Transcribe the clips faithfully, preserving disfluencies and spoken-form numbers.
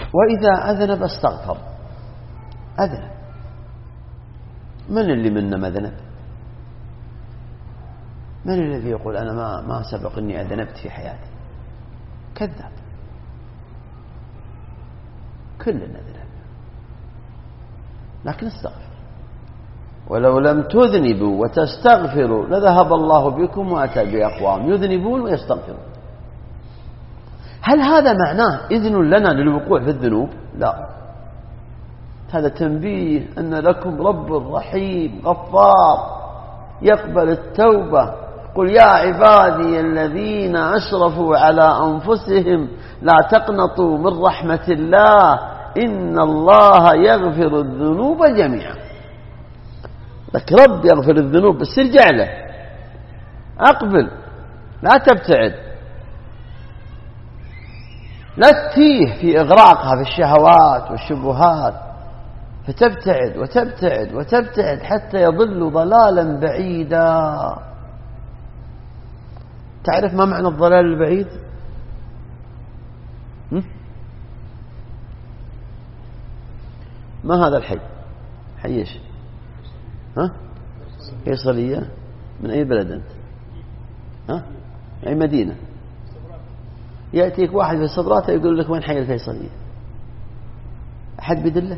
وإذا أذنب استغفر. أذنب، من اللي منا ما أذنب؟ من الذي يقول أنا ما ما سبق أني أذنبت في حياتي؟ كذاب. كلنا أذنب، لكن استغفر. ولو لم تذنبوا وتستغفروا لذهب الله بكم وأتى بأقوام يذنبون ويستغفرون. هل هذا معناه إذن لنا للوقوع في الذنوب؟ لا، هذا تنبيه أن لكم رب رحيم غفار يقبل التوبة. قل يا عبادي الذين أشرفوا على أنفسهم لا تقنطوا من رحمة الله إن الله يغفر الذنوب جميعا. لك رب يغفر الذنوب، بس ارجع له، أقبل، لا تبتعد، لا تتيه في إغراقها في الشهوات والشبهات، فتبتعد وتبتعد وتبتعد حتى يضل ضلالا بعيدا. تعرف ما معنى الضلال البعيد؟ ما هذا الحي؟ حي ايش؟ ها؟ فيصلية. من أي بلد أنت؟ ها؟ أي مدينة؟ يأتيك واحد في الصبرات يقول لك وين حي الفيصلية؟ أحد بيدله؟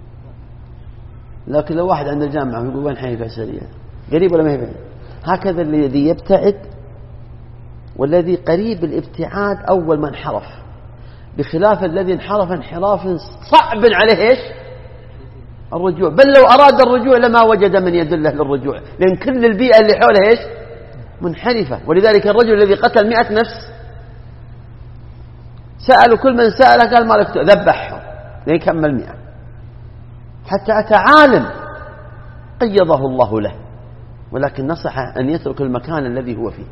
لكن لو واحد عند الجامعة يقول وين حي الفيصلية؟ قريب ولا ما هي بعيد؟ هكذا الذي يبتعد والذي قريب الابتعاد أول ما انحرف، بخلاف الذي انحرف انحراف صعب عليه إيش؟ الرجوع. بل لو أراد الرجوع لما وجد من يدله للرجوع، لأن كل البيئة اللي حوله إيش؟ منحرفة. ولذلك الرجل الذي قتل مئة نفس سألوا كل من سأله قال ما لك ذبحهم لين كمل مئة، حتى أتى عالم قيضه الله له، ولكن نصح أن يترك المكان الذي هو فيه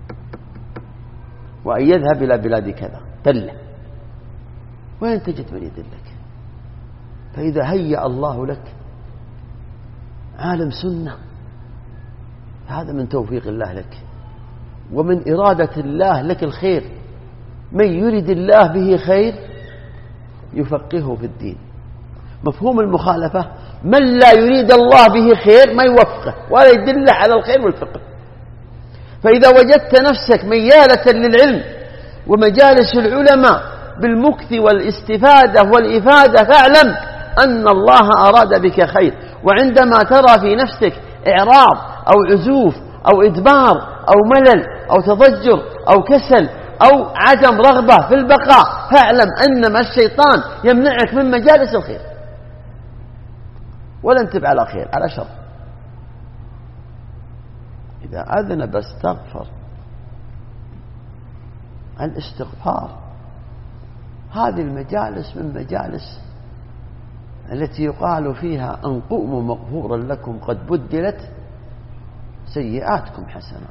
وأن يذهب إلى بلاد كذا. دله، وين تجد من يدلك؟ فإذا هيأ الله لك عالم سنة هذا من توفيق الله لك ومن إرادة الله لك الخير. من يريد الله به خير يفقهه في الدين. مفهوم المخالفة من لا يريد الله به خير ما يوفقه ولا يدله على الخير والفقه. فإذا وجدت نفسك ميالة للعلم ومجالس العلماء بالمكث والاستفادة والإفادة فاعلم أن الله أراد بك خير. وعندما ترى في نفسك إعراض أو عزوف أو إدبار أو ملل أو تضجر أو كسل أو عدم رغبة في البقاء فاعلم أنما الشيطان يمنعك من مجالس الخير، ولن تبع على خير على شر. إذا أذنب استغفر. الاستغفار هذه المجالس من مجالس التي يقال فيها أن قوموا مغفورا لكم قد بدلت سيئاتكم حسنات.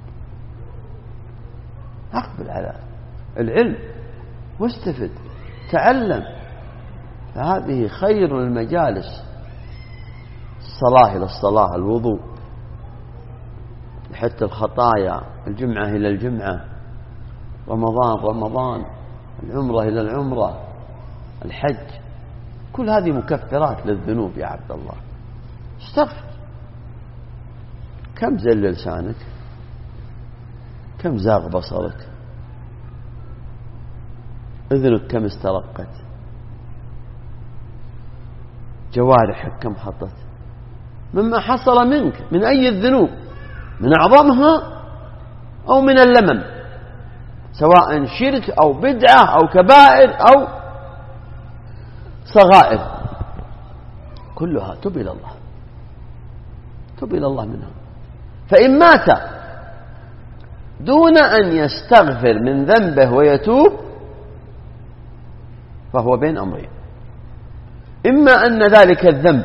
أقبل على العلم واستفد تعلم، فهذه خير المجالس. الصلاة إلى الصلاة، الوضوء، حتى الخطايا، الجمعة إلى الجمعة، رمضان رمضان، العمرة إلى العمرة، الحج، كل هذه مكفرات للذنوب يا عبد الله. استغفر. كم زل لسانك؟ كم زاغ بصرك؟ أذنك كم استرقت؟ جوارحك كم خطت؟ مما حصل منك من أي الذنوب، من أعظمها أو من اللمم، سواء شرك أو بدعة أو كبائر أو صغائر، كلها تب إلى الله، تب إلى الله منها. فإن مات دون أن يستغفر من ذنبه ويتوب فهو بين أمرين: إما أن ذلك الذنب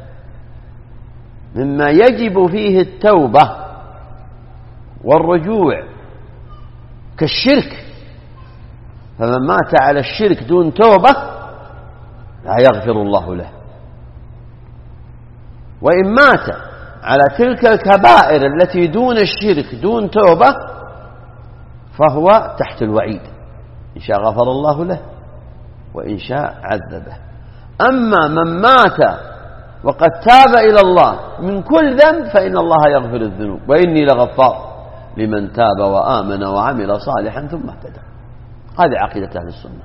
مما يجب فيه التوبة والرجوع كالشرك، فمن مات على الشرك دون توبة لا يغفر الله له، وإن مات على تلك الكبائر التي دون الشرك دون توبة فهو تحت الوعيد، إن شاء غفر الله له وإن شاء عذبه. أما من مات وقد تاب إلى الله من كل ذنب فإن الله يغفر الذنوب وإني لغفار لمن تاب وآمن وعمل صالحا ثم اهتدى. هذه عقيدة أهل السنة.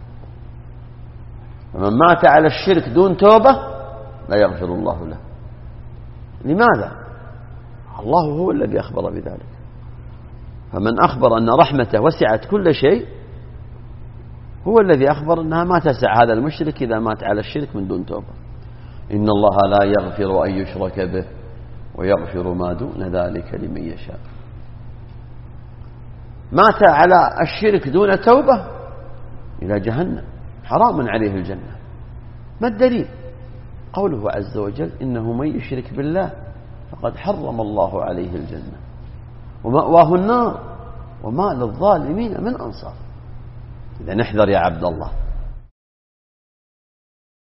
ومن مات على الشرك دون توبة لا يغفر الله له. لماذا؟ الله هو الذي أخبر بذلك. فمن أخبر أن رحمته وسعت كل شيء هو الذي أخبر أنها ما تسع هذا المشرك إذا مات على الشرك من دون توبة. إن الله لا يغفر أن يشرك به ويغفر ما دون ذلك لمن يشاء. مات على الشرك دون توبة إلى جهنم، حرام عليه الجنة. ما الدليل؟ قوله عز وجل إنه من يشرك بالله فقد حرم الله عليه الجنة ومأواه النار وما للظالمين من أنصار. إذا نحذر يا عبد الله.